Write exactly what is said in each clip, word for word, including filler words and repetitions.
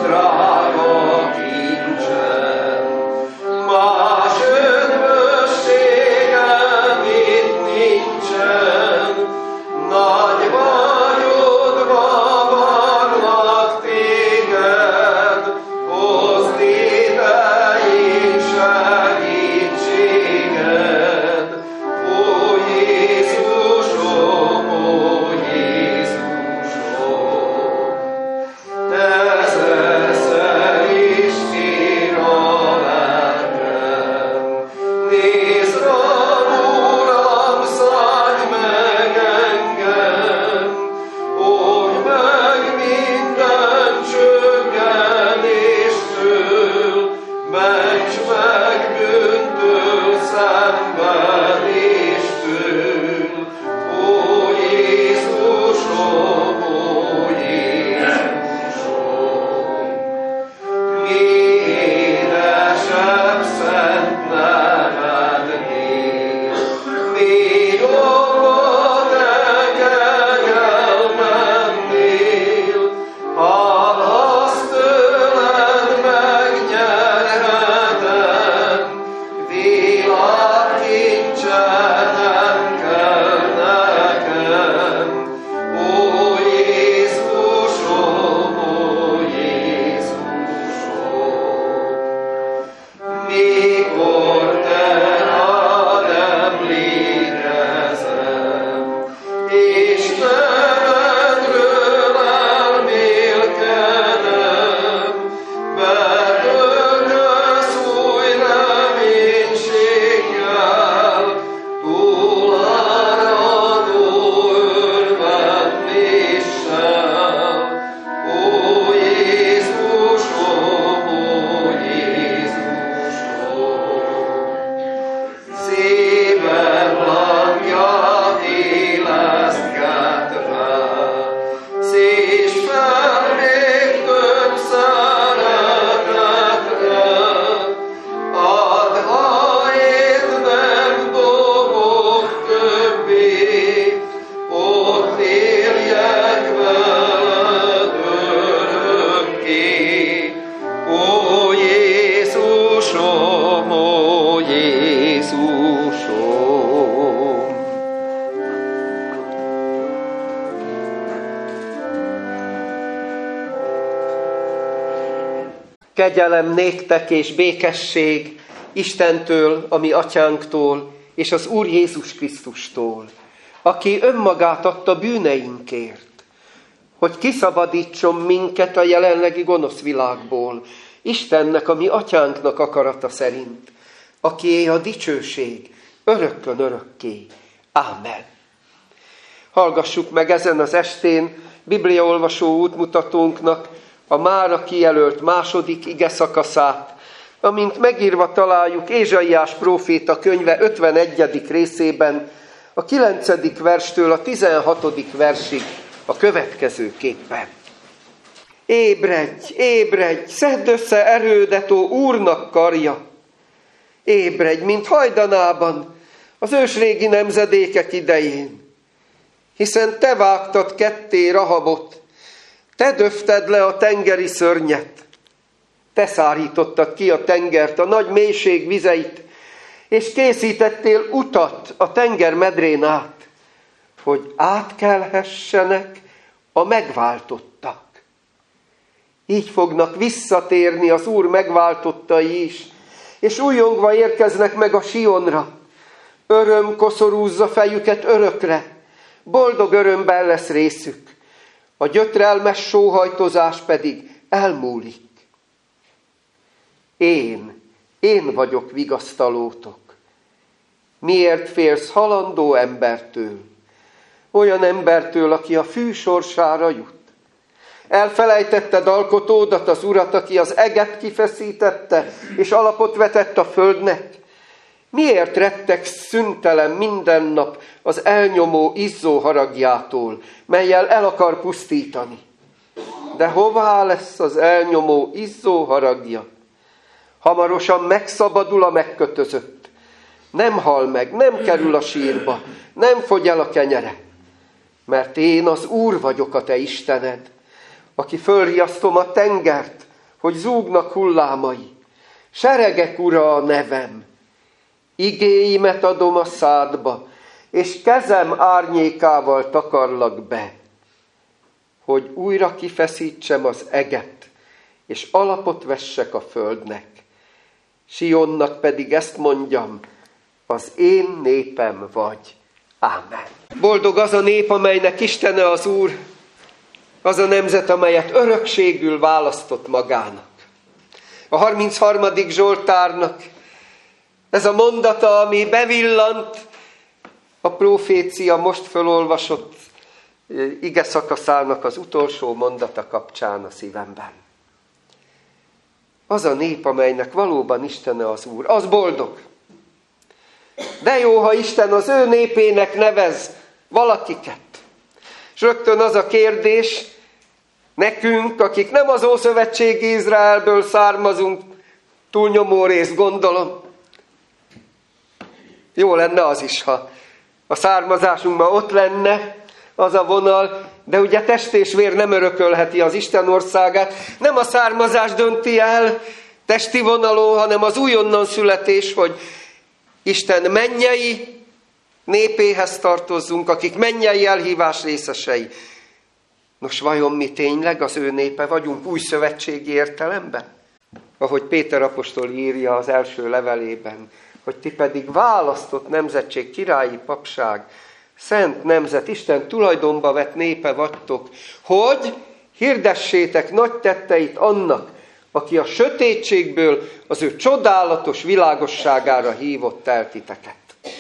Kegyelem néktek és békesség Istentől, a mi atyánktól, és az Úr Jézus Krisztustól, aki önmagát adta bűneinkért, hogy kiszabadítson minket a jelenlegi gonosz világból, Istennek, a mi atyánknak akarata szerint, akié a dicsőség örökkön örökké. Ámen. Hallgassuk meg ezen az estén bibliaolvasó útmutatónknak a mára kijelölt második ige szakaszát, amint megírva találjuk Ézsaiás próféta könyve ötvenegyedik részében, a kilencedik verstől a tizenhatodik versig a következőképpen. Ébredj, ébredj, szedd össze erődet, ó Úrnak karja! Ébredj, mint hajdanában, az ősrégi nemzedékek idején, hiszen te vágtad ketté Rahabot, te döfted le a tengeri szörnyet, te szárítottad ki a tengert, a nagy mélység vizeit, és készítettél utat a tenger medrén át, hogy átkelhessenek a megváltottak. Így fognak visszatérni az Úr megváltottai is, és újjongva érkeznek meg a Sionra. Öröm koszorúzza fejüket örökre, boldog örömben lesz részük, a gyötrelmes sóhajtozás pedig elmúlik. Én, én vagyok vigasztalótok. Miért félsz halandó embertől? Olyan embertől, aki a fű sorsára jut. Elfelejtetted alkotódat, az Urat, aki az eget kifeszítette, és alapot vetett a földnek? Miért rettegsz szüntelen minden nap az elnyomó izzó haragjától, mellyel el akar pusztítani? De hová lesz az elnyomó izzó haragja? Hamarosan megszabadul a megkötözött. Nem hal meg, nem kerül a sírba, nem fogy el a kenyere. Mert én az Úr vagyok, a te Istened, aki fölriasztom a tengert hogy zúgnak hullámai. Seregek ura a nevem, igéimet adom a szádba, és kezem árnyékával takarlak be, hogy újra kifeszítsem az eget, és alapot vessek a földnek. Sionnak pedig ezt mondjam, az én népem vagy. Ámen. Boldog az a nép, amelynek Istene az Úr, az a nemzet, amelyet örökségül választott magának. A harmincharmadik Zsoltárnak ez a mondata, ami bevillant a profécia most fölolvasott ige szakaszának az utolsó mondata kapcsán a szívemben. Az a nép, amelynek valóban Istene az Úr, az boldog. De jó, ha Isten az ő népének nevez valakiket. És rögtön az a kérdés nekünk, akik nem az Ószövetségi Izraelből származunk, túlnyomó részt gondolom. Jó lenne az is, ha a származásunkban ott lenne az a vonal, de ugye test és vér nem örökölheti az Isten országát. Nem a származás dönti el testi vonalon, hanem az újonnan születés, hogy Isten mennyei népéhez tartozzunk, akik mennyei elhívás részesei. Nos, vajon mi tényleg az ő népe vagyunk új szövetségi értelemben? Ahogy Péter apostol írja az első levelében, hogy ti pedig választott nemzetség, királyi papság, szent nemzet, Isten tulajdonba vett népe vagytok, hogy hirdessétek nagy tetteit annak, aki a sötétségből az ő csodálatos világosságára hívott el titeket.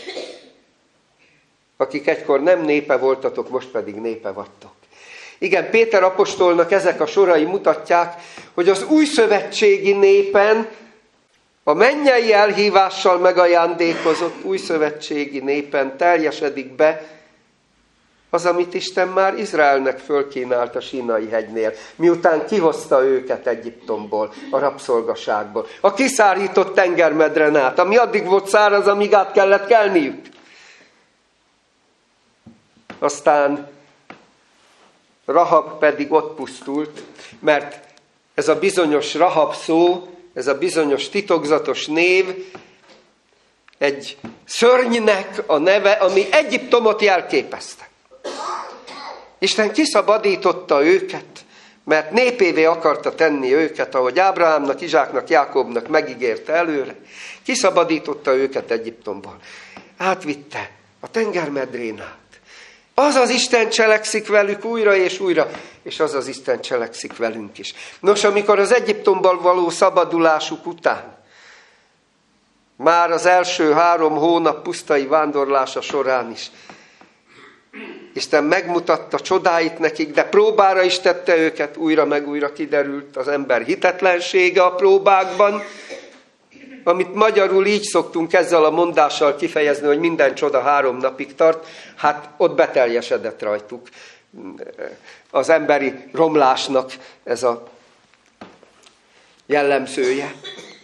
Akik egykor nem népe voltatok, most pedig népe vagytok. Igen, Péter apostolnak ezek a sorai mutatják, hogy az új szövetségi népen, a mennyei elhívással megajándékozott új szövetségi népen teljesedik be az, amit Isten már Izraelnek fölkínált a Sínai hegynél, miután kihozta őket Egyiptomból, a rabszolgaságból, a kiszárított tengermedren át, ami addig volt száraz, amíg át kellett kelniük. Aztán Rahab pedig ott pusztult, mert ez a bizonyos Rahab szó, ez a bizonyos titokzatos név egy szörnynek a neve, ami Egyiptomot jelképezte. Isten kiszabadította őket, mert népévé akarta tenni őket, ahogy Ábrahámnak, Izsáknak, Jákobnak megígérte előre. Kiszabadította őket Egyiptomból. Átvitte a tengermedrén át. Az az Isten cselekszik velük újra és újra, és az az Isten cselekszik velünk is. Nos, amikor az Egyiptomból való szabadulásuk után, már az első három hónap pusztai vándorlása során is, Isten megmutatta csodáit nekik, de próbára is tette őket, újra meg újra kiderült az ember hitetlensége a próbákban, amit magyarul így szoktunk ezzel a mondással kifejezni, hogy minden csoda három napig tart, hát ott beteljesedett rajtuk az emberi romlásnak ez a jellemzője.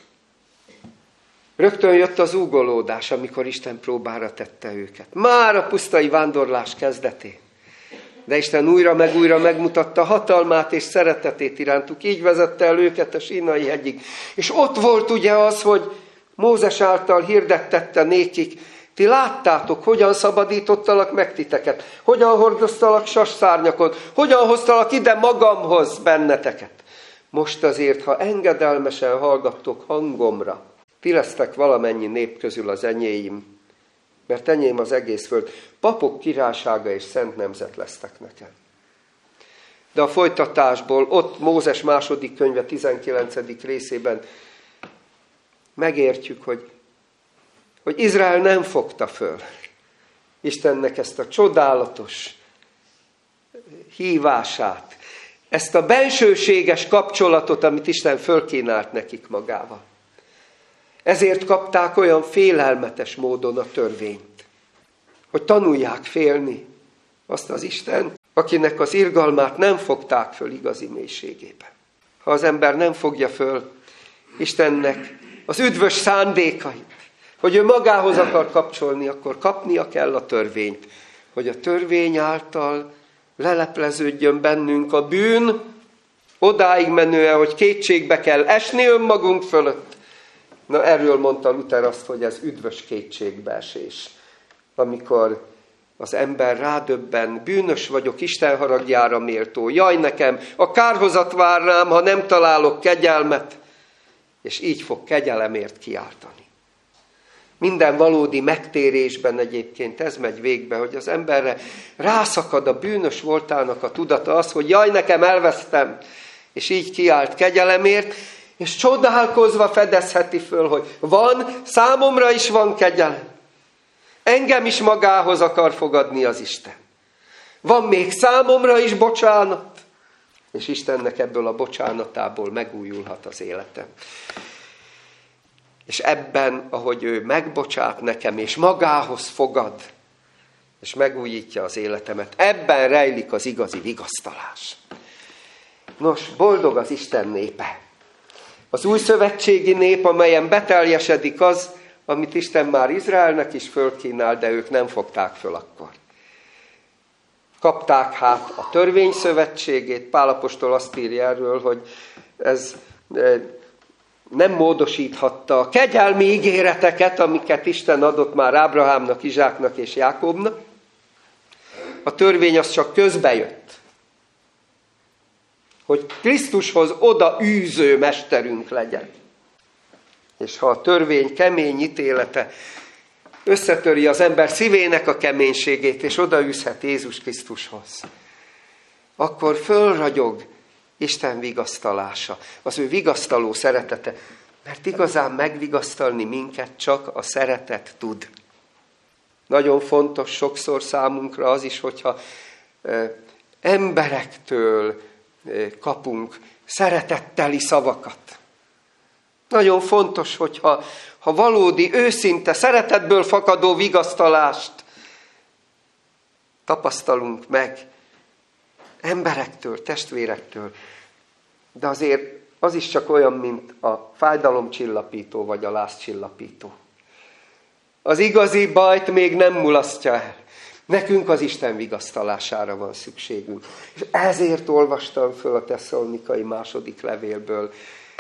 Rögtön jött az úgolódás, amikor Isten próbára tette őket. Már a pusztai vándorlás kezdetén. De Isten újra meg újra megmutatta hatalmát és szeretetét irántuk. Így vezette el őket a Sínai hegyig. És ott volt ugye az, hogy Mózes által hirdettette nékik, ti láttátok, hogyan szabadítottalak meg titeket, hogyan hordoztalak sasszárnyakon, hogyan hoztalak ide magamhoz benneteket. Most azért, ha engedelmesen hallgattok hangomra, ti lesztek valamennyi nép közül az enyéim, mert enyém az egész föld. Papok királysága és szent nemzet lesztek nekem. De a folytatásból ott Mózes második könyve tizenkilencedik részében megértjük, hogy, hogy Izrael nem fogta föl Istennek ezt a csodálatos hívását, ezt a bensőséges kapcsolatot, amit Isten fölkínált nekik magával. Ezért kapták olyan félelmetes módon a törvényt, hogy tanulják félni azt az Istent, akinek az irgalmát nem fogták föl igazi mélységébe. Ha az ember nem fogja föl Istennek az üdvös szándékait, hogy ő magához akar kapcsolni, akkor kapnia kell a törvényt, hogy a törvény által lelepleződjön bennünk a bűn, Odáig menően, hogy kétségbe kell esni önmagunk fölött. Na erről mondta Luther azt, hogy ez üdvös kétségbeesés. Amikor az ember rádöbben, bűnös vagyok, Isten haragjára méltó, jaj nekem, a kárhozat vár rám, ha nem találok kegyelmet, és így fog kegyelemért kiáltani. Minden valódi megtérésben egyébként ez megy végbe, hogy az emberre rászakad a bűnös voltának a tudata, az, hogy jaj nekem, elvesztem, és így kiált kegyelemért, és csodálkozva fedezheti föl, hogy van, számomra is van kegyelem. Engem is magához akar fogadni az Isten. Van még számomra is bocsánat. És Istennek ebből a bocsánatából megújulhat az életem. És ebben, ahogy ő megbocsát nekem, és magához fogad, és megújítja az életemet, ebben rejlik az igazi vigasztalás. Nos, boldog az Isten népe. Az új szövetségi nép, amelyen beteljesedik az, amit Isten már Izraelnek is fölkínál, de ők nem fogták föl akkor. Kapták hát a törvény szövetségét, Pál apostol azt írja erről, hogy ez nem módosíthatta a kegyelmi ígéreteket, amiket Isten adott már Ábrahámnak, Izsáknak és Jákobnak. A törvény az csak közbejött, hogy Krisztushoz oda űző mesterünk legyen. És ha a törvény kemény ítélete összetöri az ember szívének a keménységét, és odaűzhet Jézus Krisztushoz, akkor fölragyog Isten vigasztalása, az ő vigasztaló szeretete. Mert igazán megvigasztalni minket csak a szeretet tud. Nagyon fontos sokszor számunkra az is, hogyha e, emberektől e, kapunk szeretetteli szavakat. Nagyon fontos, hogyha ha valódi, őszinte, szeretetből fakadó vigasztalást tapasztalunk meg emberektől, testvérektől, de azért az is csak olyan, mint a fájdalomcsillapító vagy a lázcsillapító. Az igazi bajt még nem mulasztja el. Nekünk az Isten vigasztalására van szükségünk. És ezért olvastam föl a Tesszalonikai második levélből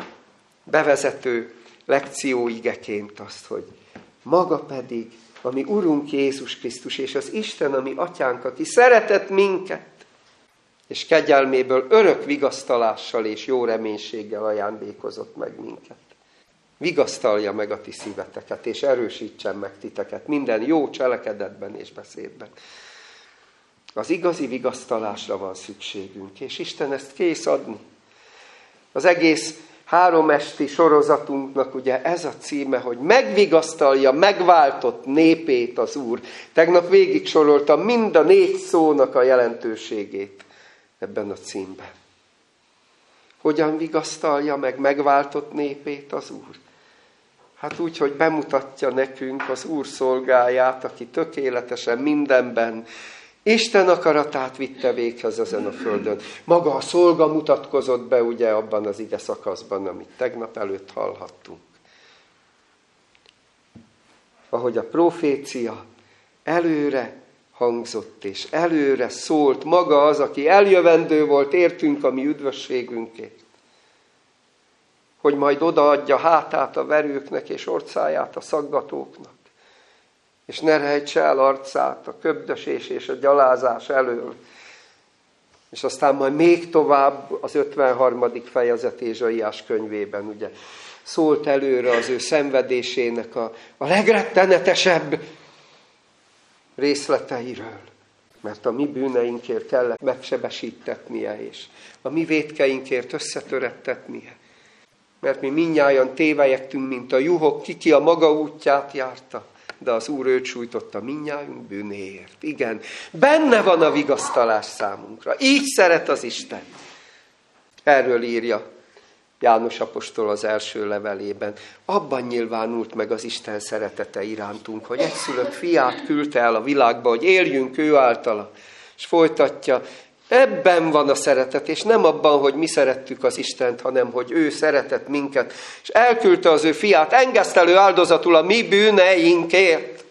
bevezető lekcióigeként azt, hogy maga pedig, ami Urunk Jézus Krisztus, és az Isten, ami Atyánk, aki szeretett minket, és kegyelméből örök vigasztalással és jó reménységgel ajándékozott meg minket. Vigasztalja meg a ti szíveteket, és erősítsen meg titeket minden jó cselekedetben és beszédben. Az igazi vigasztalásra van szükségünk, és Isten ezt kész adni. Az egész három esti sorozatunknak ugye ez a címe, hogy megvigasztalja megváltott népét az Úr. Tegnap végig soroltam mind a négy szónak a jelentőségét ebben a címben. Hogyan vigasztalja meg megváltott népét az Úr? Hát úgy, hogy bemutatja nekünk az Úr szolgáját, aki tökéletesen mindenben Isten akaratát vitte véghez ezen a földön. Maga a szolga mutatkozott be ugye abban az ige szakaszban, amit tegnap előtt hallhattunk. Ahogy a profécia előre hangzott, és előre szólt maga az, aki eljövendő volt értünk a mi üdvösségünkért. Hogy majd odaadja hátát a verőknek, és orcáját a szaggatóknak. És ne rejtse el arcát a köbdösés és a gyalázás elől. És aztán majd még tovább az ötvenharmadik fejezet Ézsaiás könyvében, ugye, szólt előre az ő szenvedésének a, a legrettenetesebb részleteiről. Mert a mi bűneinkért kellett megsebesítetnie, és a mi vétkeinkért összetörettetnie. Mert mi mindnyájan tévejektünk, mint a juhok, ki a maga útját járta, de az Úr őt sújtotta mindnyájunk bűnéért. Igen, benne van a vigasztalás számunkra. Így szeret az Isten. Erről írja János apostol az első levelében. Abban nyilvánult meg az Isten szeretete irántunk, hogy egyszülött fiát küldte el a világba, hogy éljünk ő általa. És folytatja, ebben van a szeretet, és nem abban, hogy mi szerettük az Istent, hanem hogy ő szeretett minket, és elküldte az ő fiát engesztelő áldozatul a mi bűneinkért.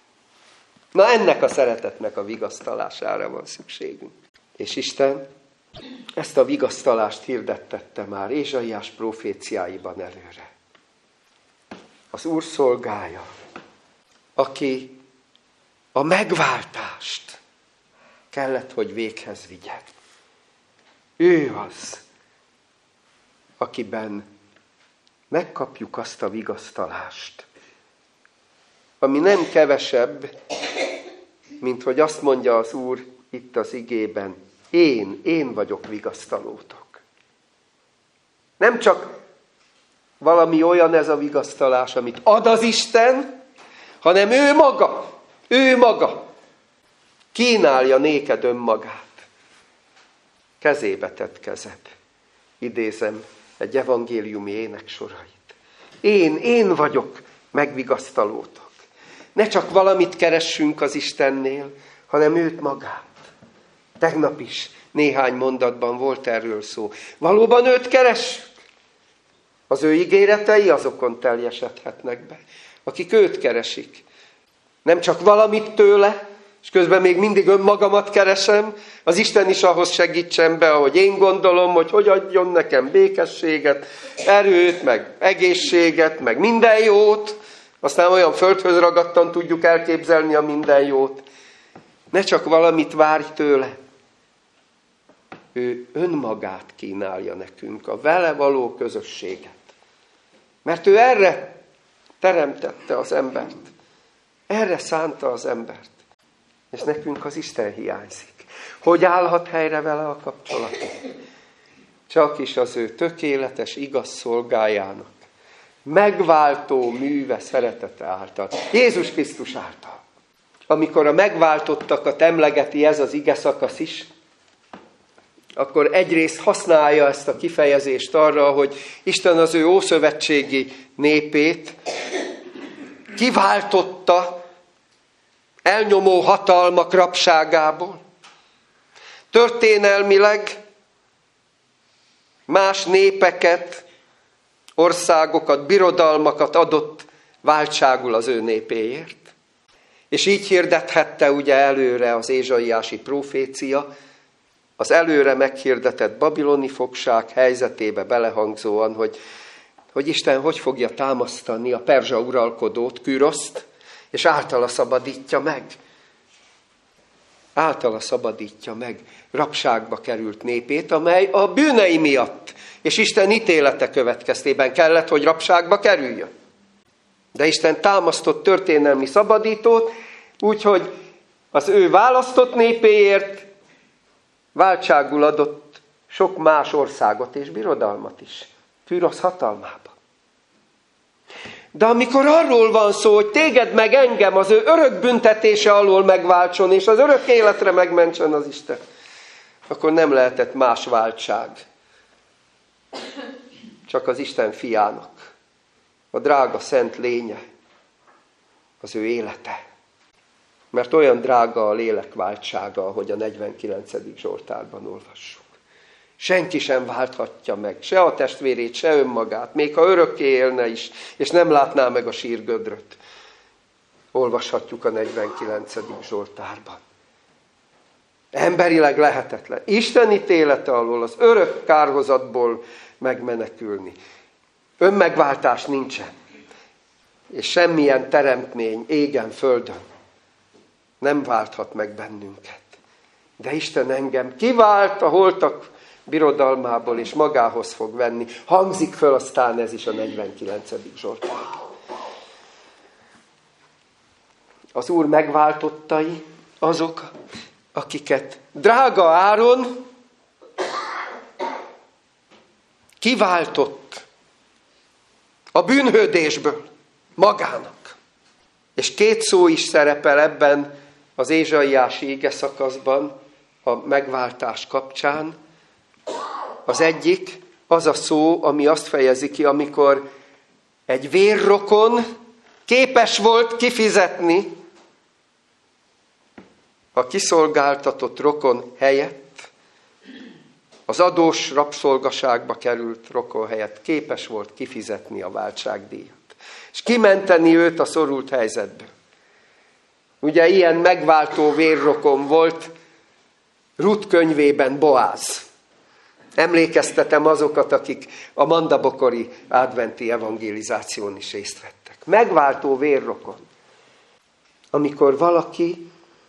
Na ennek a szeretetnek a vigasztalására van szükségünk. És Isten Ezt a vigasztalást hirdettette már Ézsaiás proféciáiban előre. Az Úr szolgája, aki a megváltást kellett, hogy véghez vigye. Ő az, akiben megkapjuk azt a vigasztalást, ami nem kevesebb, mint hogy azt mondja az Úr itt az igében, én, én vagyok vigasztalótok. Nem csak valami olyan ez a vigasztalás, amit ad az Isten, hanem ő maga, ő maga kínálja néked önmagát. Kezébe tett kezed. Idézem egy evangéliumi ének sorait. Én, én vagyok megvigasztalótok. Ne csak valamit keressünk az Istennél, hanem őt magát. Tegnap is néhány mondatban volt erről szó. Valóban őt keressük. Az ő ígéretei azokon teljesedhetnek be, akik őt keresik. Nem csak valamit tőle, és közben még mindig önmagamat keresem, az Isten is ahhoz segítsen be, ahogy én gondolom, hogy hogy adjon nekem békességet, erőt, meg egészséget, meg minden jót. Aztán olyan földhöz ragadtan tudjuk elképzelni a minden jót. Ne csak valamit várj tőle. Ő önmagát kínálja nekünk, a vele való közösséget. Mert ő erre teremtette az embert. Erre szánta az embert. És nekünk az Isten hiányzik. Hogy állhat helyre vele a kapcsolatunk? Csak is az ő tökéletes, igaz szolgájának megváltó műve szeretete által. Jézus Krisztus által. Amikor a megváltottakat emlegeti ez az ige szakasz is, akkor egyrészt használja ezt a kifejezést arra, hogy Isten az ő ószövetségi népét kiváltotta elnyomó hatalmak rabságából. Történelmileg más népeket, országokat, birodalmakat adott váltságul az ő népéért. És így hirdethette ugye előre az ézsaiási profécia, az előre meghirdetett babiloni fogság helyzetébe belehangzóan, hogy, hogy Isten hogy fogja támasztani a perzsa uralkodót, Küroszt, és általa szabadítja meg. Általa szabadítja meg rabságba került népét, amely a bűnei miatt és Isten ítélete következtében kellett, hogy rabságba kerüljön. De Isten támasztott történelmi szabadítót, úgyhogy az ő választott népéért váltságul adott sok más országot és birodalmat is Kürosz hatalmába. De amikor arról van szó, hogy téged meg engem az ő örök büntetése alól megváltson, és az örök életre megmentsen az Isten, akkor nem lehetett más váltság. Csak az Isten fiának, a drága szent lénye, az ő élete. Mert olyan drága a lélek váltsága, ahogy a negyvenkilencedik Zsoltárban olvassuk. Senki sem válthatja meg, se a testvérét, se önmagát, még ha örökké élne is, és nem látná meg a sírgödröt. Olvashatjuk a negyvenkilencedik Zsoltárban. Emberileg lehetetlen. Isten ítélete alól, az örök kárhozatból megmenekülni. Önmegváltás nincsen. És semmilyen teremtmény égen, földön nem válthat meg bennünket. De Isten engem kivált a holtak birodalmából, és magához fog venni. Hangzik föl aztán ez is a negyvenkilencedik Zsoltárban. Az Úr megváltottai azok, akiket drága áron kiváltott a bűnhődésből magának. És két szó is szerepel ebben az ézsaiási ige szakaszban a megváltás kapcsán. Az egyik az a szó, ami azt fejezi ki, amikor egy vérrokon képes volt kifizetni a kiszolgáltatott rokon helyett, az adós rabszolgaságba került rokon helyett képes volt kifizetni a váltságdíjat. És kimenteni őt a szorult helyzetből. Ugye ilyen megváltó vérrokon volt Rut könyvében Boáz. Emlékeztetem azokat, akik a mandabokori adventi evangelizáción is részt vettek. Megváltó vérrokon. Amikor valaki,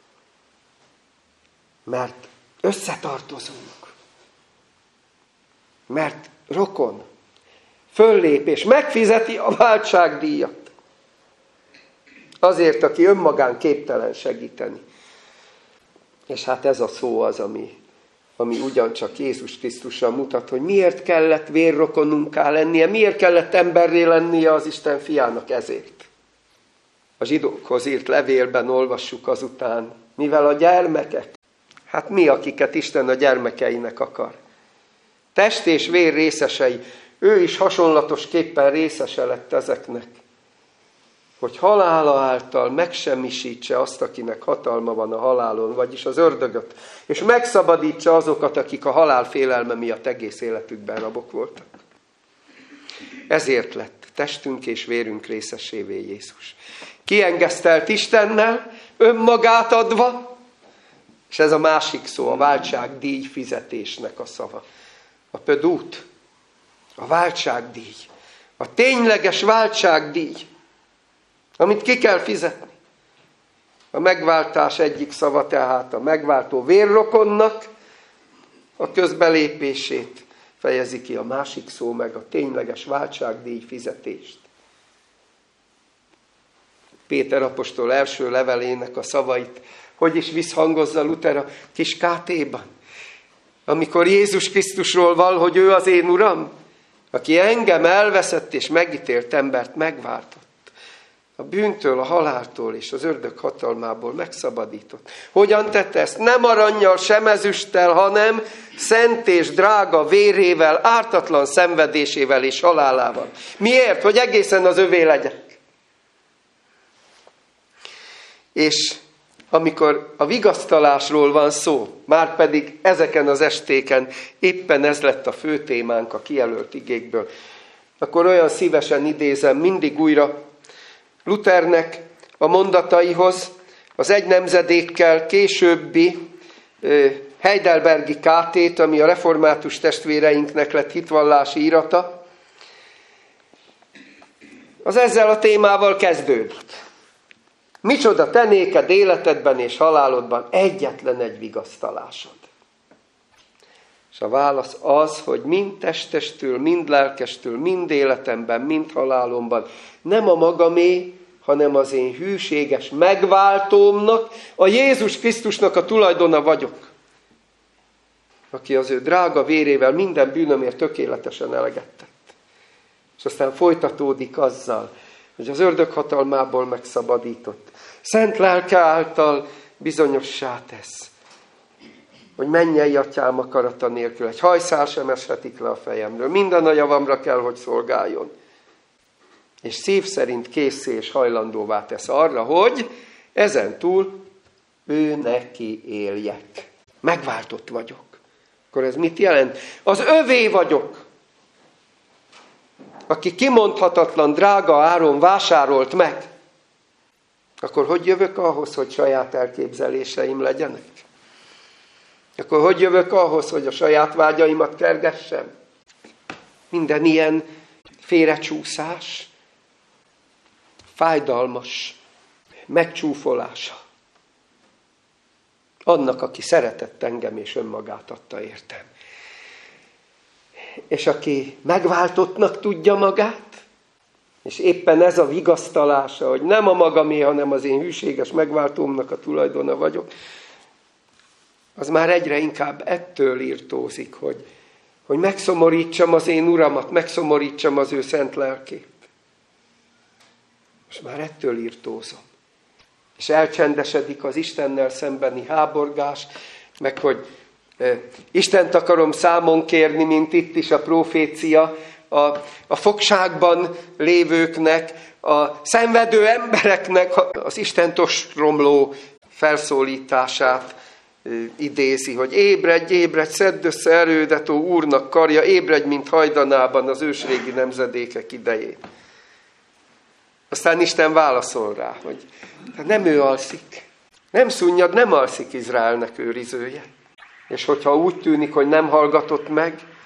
mert összetartozunk, mert rokon, föllép és megfizeti a váltságdíjat. Azért, aki önmagán képtelen segíteni. És hát ez a szó az, ami, ami ugyancsak Jézus Krisztusra mutat, hogy miért kellett vérrokonunká lennie, miért kellett emberré lennie az Isten fiának ezért. A zsidókhoz írt levélben olvassuk azután, mivel a gyermekek, hát mi, akiket Isten a gyermekeinek akar. Test és vér részesei, ő is hasonlatosképpen részese lett ezeknek, hogy halála által megsemmisítse azt, akinek hatalma van a halálon, vagyis az ördögöt, és megszabadítsa azokat, akik a halál félelme miatt egész életükben rabok voltak. Ezért lett testünk és vérünk részesévé Jézus. Kiengesztelt Istennel, önmagát adva, és ez a másik szó, a váltságdíj fizetésnek a szava. A pödút, a váltságdíj, a tényleges váltságdíj, amit ki kell fizetni. A megváltás egyik szava tehát a megváltó vérrokonnak a közbelépését fejezi ki, a másik szó meg a tényleges váltságdíj fizetést. Péter apostol első levelének a szavait, hogy is visszhangozza Luther a kis kátéban. Amikor Jézus Krisztusról val, hogy ő az én Uram, aki engem elveszett és megítélt embert megváltott. A bűntől, a haláltól és az ördög hatalmából megszabadított. Hogyan tette ezt? Nem arannyal, sem ezüsttel, hanem szent és drága vérével, ártatlan szenvedésével és halálával. Miért? Hogy egészen az övé legyek. És amikor a vigasztalásról van szó, már pedig ezeken az estéken éppen ez lett a fő témánk a kijelölt igékből, akkor olyan szívesen idézem mindig újra Luthernek a mondataihoz, az egy nemzedékkel későbbi Heidelbergi kátét, ami a református testvéreinknek lett hitvallási irata, az ezzel a témával kezdődött. Micsoda te néked életedben és halálodban egyetlen egy vigasztalásod. És a válasz az, hogy mind testestől, mind lelkestől, mind életemben, mind halálomban nem a magamé, hanem az én hűséges megváltómnak, a Jézus Krisztusnak a tulajdona vagyok, aki az ő drága vérével minden bűnömért tökéletesen eleget tett. És aztán folytatódik azzal, hogy az ördög hatalmából megszabadított. Szent lelke által bizonyossá tesz, hogy mennyei atyám akarata nélkül egy hajszál sem eshetik le a fejemről. Minden a javamra kell, hogy szolgáljon. És szív szerint készé és hajlandóvá tesz arra, hogy ezen túl ő neki éljek. Megváltott vagyok. Akkor ez mit jelent? Az övé vagyok, aki kimondhatatlan drága áron vásárolt meg. Akkor hogy jövök ahhoz, hogy saját elképzeléseim legyenek? Akkor hogy jövök ahhoz, hogy a saját vágyaimat kergessem? Minden ilyen félrecsúszás, fájdalmas megcsúfolása annak, aki szeretett engem és önmagát adta értem. És aki megváltottnak tudja magát, és éppen ez a vigasztalása, hogy nem a magamé, hanem az én hűséges megváltómnak a tulajdona vagyok, az már egyre inkább ettől irtózik, hogy, hogy megszomorítsam az én Uramat, megszomorítsam az ő szent lelkét. Most már ettől irtózom. És elcsendesedik az Istennel szembeni háborgás, meg hogy e, Istent akarom számon kérni, mint itt is a profécia, a, a fogságban lévőknek, a szenvedő embereknek az Istent ostromló felszólítását e, idézi, hogy ébredj, ébredj, szedd össze erődet, ó Úrnak karja, ébredj, mint hajdanában az ősrégi nemzedékek idején. Aztán Isten válaszol rá, hogy nem ő alszik, nem szunnyad, nem alszik Izraelnek őrizője. És hogyha úgy tűnik, hogy nem hallgatott meg,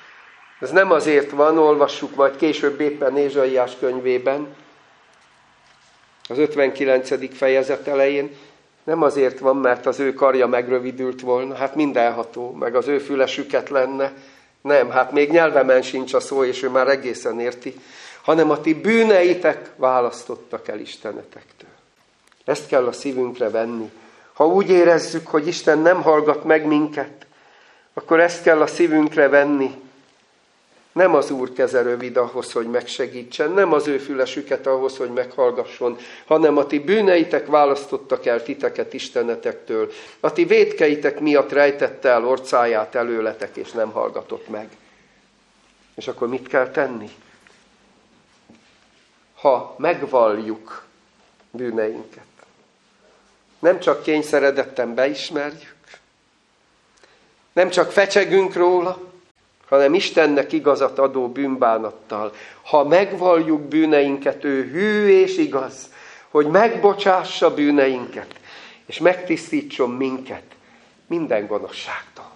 Ez nem azért van, olvassuk majd később éppen Ézsaiás könyvében, az ötvenkilencedik fejezet elején, nem azért van, mert az ő karja megrövidült volna, hát mindenható, meg az ő füle süket lenne. Nem, hát még nyelvemen sincs a szó, és ő már egészen érti, hanem a ti bűneitek választottak el Istenetektől. Ezt kell a szívünkre venni. Ha úgy érezzük, hogy Isten nem hallgat meg minket, akkor ezt kell a szívünkre venni. Nem az Úr keze rövid ahhoz, hogy megsegítsen, nem az ő füle süket ahhoz, hogy meghallgasson, hanem a ti bűneitek választottak el titeket Istenetektől. A ti vétkeitek miatt rejtette el orcáját előletek, és nem hallgatott meg. És akkor mit kell tenni? Ha megvalljuk bűneinket, nem csak kényszeredetten beismerjük, nem csak fecsegünk róla, hanem Istennek igazat adó bűnbánattal. Ha megvalljuk bűneinket, ő hű és igaz, hogy megbocsássa bűneinket, és megtisztítson minket minden gonoszságtól.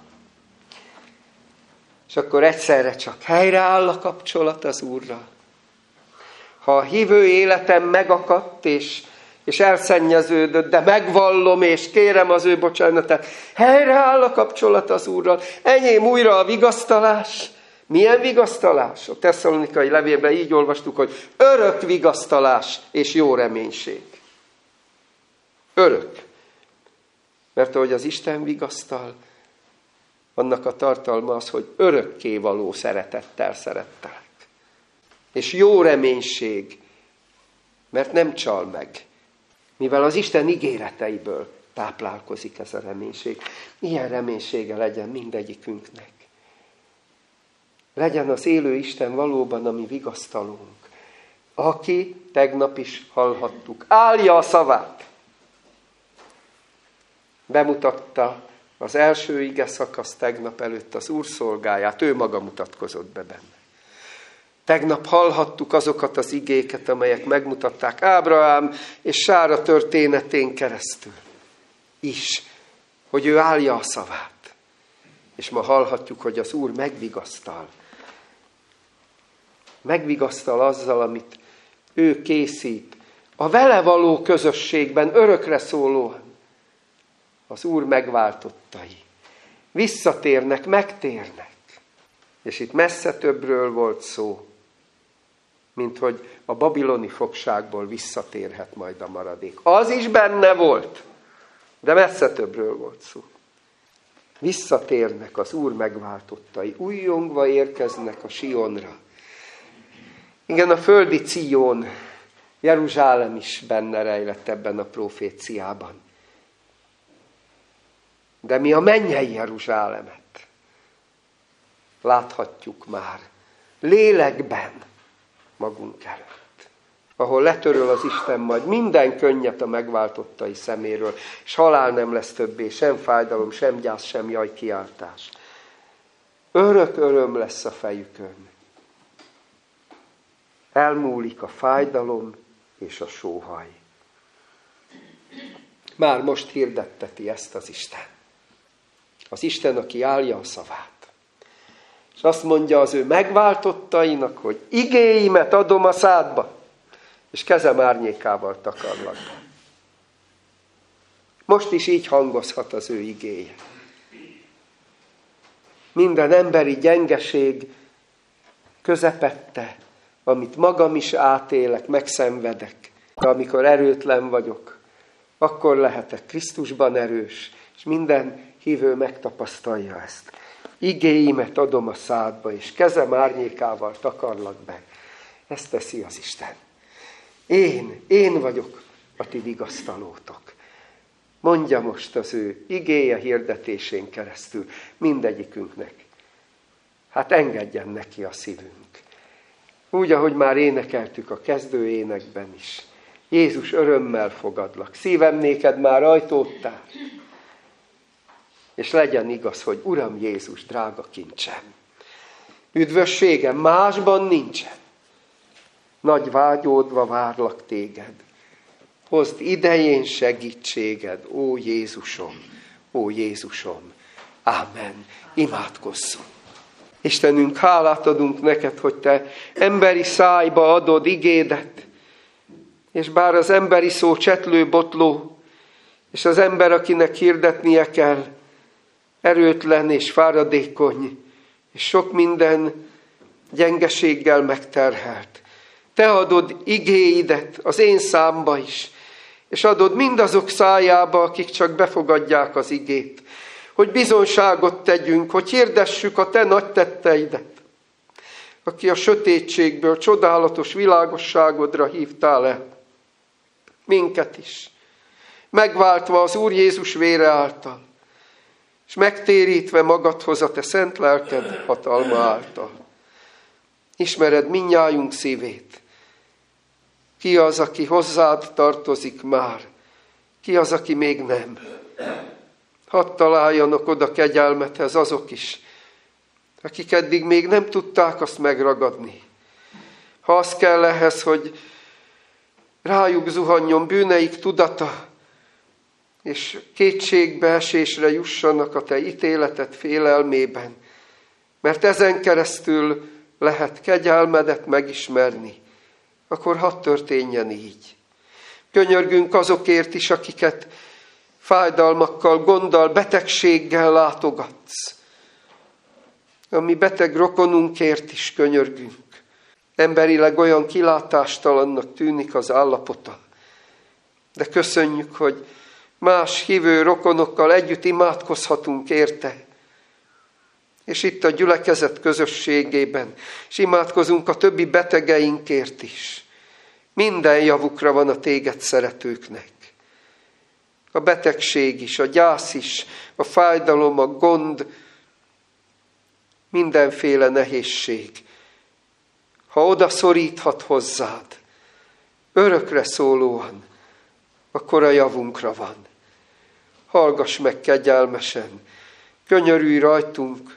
És akkor egyszerre csak helyreáll a kapcsolat az Úrral. Ha a hívő életem megakadt, és, és elszennyeződött, de megvallom, és kérem az ő bocsánatát, helyreáll a kapcsolat az Úrral. Enyém újra a vigasztalás. Milyen vigasztalás? A Tesszalonikai levélben így olvastuk, hogy örök vigasztalás és jó reménység. Örök. Mert ahogy az Isten vigasztal, annak a tartalma az, hogy örökkévaló szeretettel szerettelek. És jó reménység, mert nem csal meg. Mivel az Isten ígéreteiből táplálkozik ez a reménység. Ilyen reménysége legyen mindegyikünknek. Legyen az élő Isten valóban a mi vigasztalónk, aki, tegnap is hallhattuk, állja a szavát. Bemutatta az első ige szakasz tegnap előtt az Úr szolgáját, ő maga mutatkozott be benne. Tegnap hallhattuk azokat az igéket, amelyek megmutatták Ábrahám és Sára történetén keresztül is, hogy ő állja a szavát. És ma hallhatjuk, hogy az Úr megvigasztal. Megvigasztal azzal, amit ő készít. A vele való közösségben örökre szólóan. Az Úr megváltottai. Visszatérnek, megtérnek. És itt messze többről volt szó, mint hogy a babiloni fogságból visszatérhet majd a maradék. Az is benne volt, de messze többről volt szó. Visszatérnek az Úr megváltottai, újjongva érkeznek a Sionra. Igen, a földi Ción, Jeruzsálem is benne rejlett ebben a proféciában. De mi a mennyei Jeruzsálemet láthatjuk már lélekben magunk előtt, ahol letöröl az Isten majd minden könnyet a megváltottai szeméről, és halál nem lesz többé, sem fájdalom, sem gyász, sem jajkiáltás. Örök öröm lesz a fejükön. Elmúlik a fájdalom és a sóhaj. Már most hirdetteti ezt az Isten. Az Isten, aki állja a szavát. És azt mondja az ő megváltottainak, hogy igéimet adom a szádba, és kezem árnyékával takarlak be. Most is így hangozhat az ő igéje. Minden emberi gyengeség közepette, amit magam is átélek, megszenvedek, de amikor erőtlen vagyok, akkor lehetek Krisztusban erős, és minden hívő megtapasztalja ezt. Igéimet adom a szádba, és kezem árnyékával takarlak be. Ezt teszi az Isten. Én, én vagyok a ti vigasztalótok. Mondja most az ő igéje hirdetésén keresztül mindegyikünknek. Hát engedjen neki a szívünk. Úgy, ahogy már énekeltük a kezdő énekben is. Jézus, örömmel fogadlak. Szívem néked már ajtót tár. És legyen igaz, hogy Uram Jézus, drága kincsem. Üdvösségem másban nincsen. Nagy vágyódva várlak téged. Hozd idején segítséged, ó Jézusom, ó Jézusom. Ámen. Imádkozzunk. Istenünk, hálát adunk neked, hogy te emberi szájba adod igédet, és bár az emberi szó csetlő, botló, és az ember, akinek hirdetnie kell, erőtlen és fáradékony, és sok minden gyengeséggel megterhelt. Te adod igéidet az én számba is, és adod mindazok szájába, akik csak befogadják az igét, hogy bizonyságot tegyünk, hogy hirdessük a te nagy tetteidet, aki a sötétségből csodálatos világosságodra hívtál el minket is, megváltva az Úr Jézus vére által, és megtérítve magadhoz a te szent lelked hatalma által. Ismered mindnyájunk szívét. Ki az, aki hozzád tartozik már? Ki az, aki még nem? Hadd találjanak oda kegyelmethez azok is, akik eddig még nem tudták azt megragadni. Ha az kell ehhez, hogy rájuk zuhanjon bűneik tudata, és kétségbeesésre jussanak a te ítéleted félelmében, mert ezen keresztül lehet kegyelmedet megismerni, akkor hadd történjen így. Könyörgünk azokért is, akiket fájdalmakkal, gonddal, betegséggel látogatsz. A mi beteg rokonunkért is könyörgünk. Emberileg olyan kilátástalannak tűnik az állapota. De köszönjük, hogy más hívő rokonokkal együtt imádkozhatunk érte. És itt a gyülekezet közösségében, és imádkozunk a többi betegeinkért is. Minden javukra van a téged szeretőknek. A betegség is, a gyász is, a fájdalom, a gond, mindenféle nehézség. Ha oda szoríthat hozzád, örökre szólóan, akkor a javunkra van. Hallgass meg kegyelmesen, könyörülj rajtunk,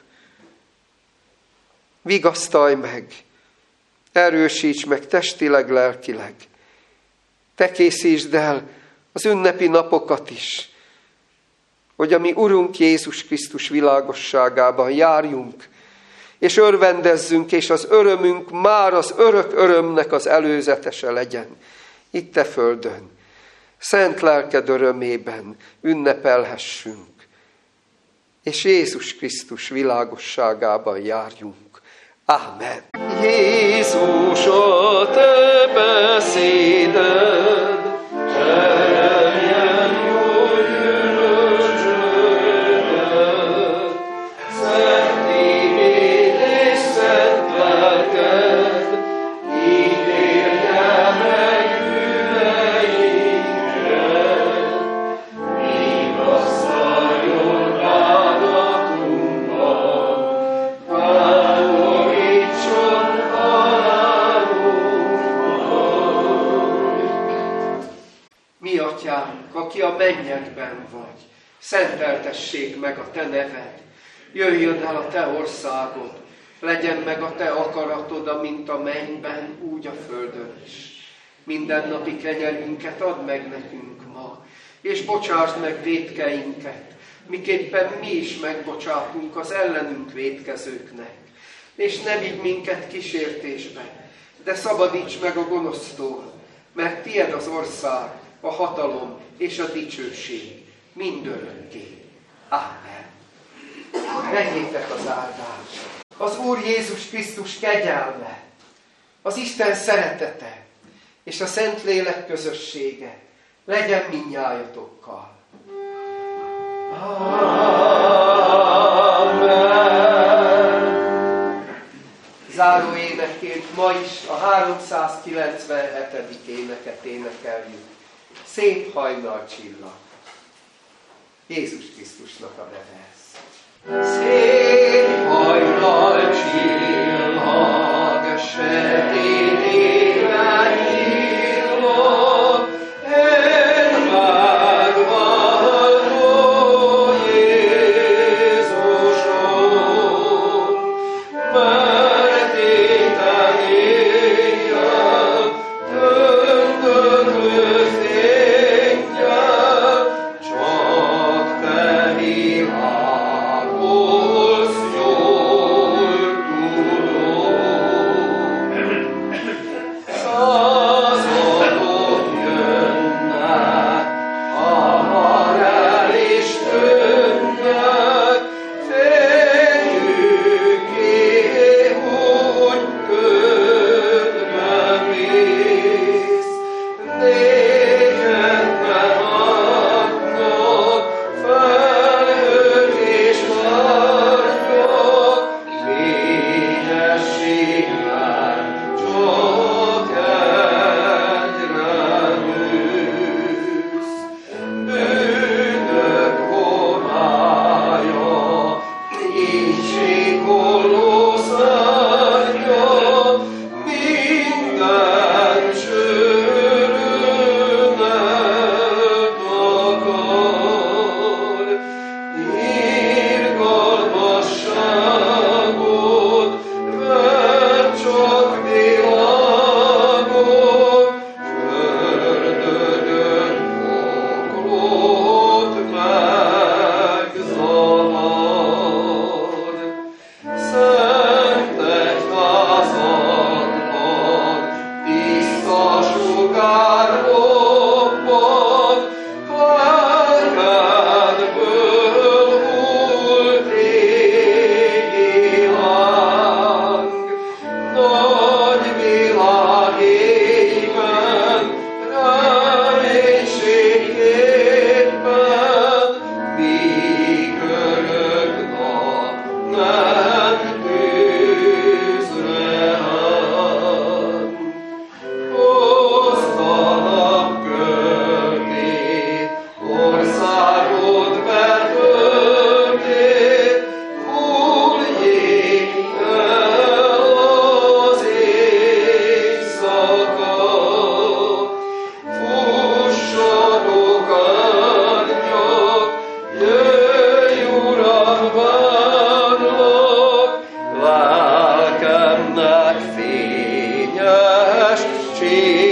vigasztalj meg, erősíts meg testileg, lelkileg. Te készítsd el az ünnepi napokat is, hogy a mi Urunk Jézus Krisztus világosságában járjunk, és örvendezzünk, és az örömünk már az örök örömnek az előzetese legyen, itt a földön. Szent lelked örömében ünnepelhessünk, és Jézus Krisztus világosságában járjunk. Ámen. Jézus, a te beszéded, teremjen jó gyümölcsöket, szent igéd és szent lelked, ítélje meg bűneinket, vigasztaljon bánatunkban, távolítson Mi atyánk, aki a mennyekben vagy, szenteltessék meg a te neved, jöjjön el a te országod, legyen meg a te akaratod, amint a mennyben, úgy a földön is. Mindennapi kenyerünket add meg nekünk ma, és bocsásd meg vétkeinket, miképpen mi is megbocsátunk az ellenünk vétkezőknek. És ne vigy minket kísértésbe, de szabadíts meg a gonosztól, mert tied az ország, a hatalom és a dicsőség mindörökké. Ámen. Menjétek az áldást. Az Úr Jézus Krisztus kegyelme, az Isten szeretete és a Szentlélek közössége legyen mindnyájatokkal. Amen. Záró énekként ma is a háromszázkilencvenhetedik éneket énekeljük. Szép hajnal csillag. Jézus Krisztusnak a neve ez. Szép hajnal csillag, sötét éven illog, én megváltó Jézusom, mert éten éjjel tündöklő fényjel, csak te világolsz jól. dicsérj.